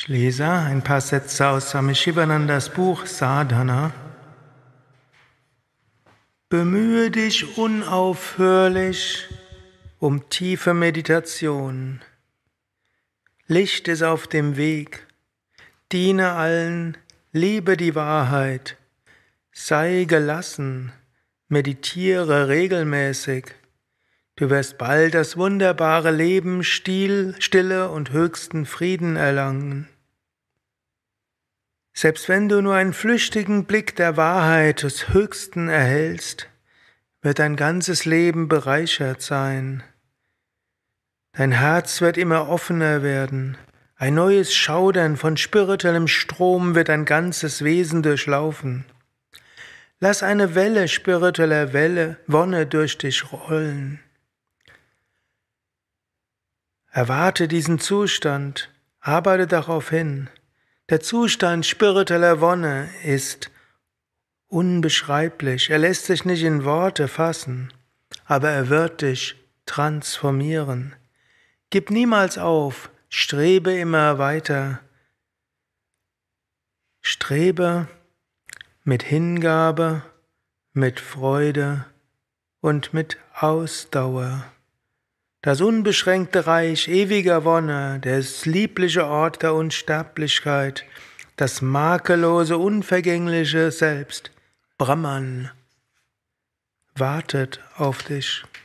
Ich lese ein paar Sätze aus Swami Shivanandas Buch Sadhana. Bemühe dich unaufhörlich um tiefe Meditation. Licht ist auf dem Weg. Diene allen, liebe die Wahrheit. Sei gelassen, meditiere regelmäßig. Du wirst bald das wunderbare Leben, Stille und höchsten Frieden erlangen. Selbst wenn du nur einen flüchtigen Blick der Wahrheit des Höchsten erhältst, wird dein ganzes Leben bereichert sein. Dein Herz wird immer offener werden. Ein neues Schaudern von spirituellem Strom wird dein ganzes Wesen durchlaufen. Lass eine Welle spiritueller Wonne durch dich rollen. Erwarte diesen Zustand, arbeite darauf hin. Der Zustand spiritueller Wonne ist unbeschreiblich, er lässt sich nicht in Worte fassen, aber er wird dich transformieren. Gib niemals auf, strebe immer weiter. Strebe mit Hingabe, mit Freude und mit Ausdauer. Das unbeschränkte Reich ewiger Wonne, der liebliche Ort der Unsterblichkeit, das makellose, unvergängliche Selbst, Brahman, wartet auf dich.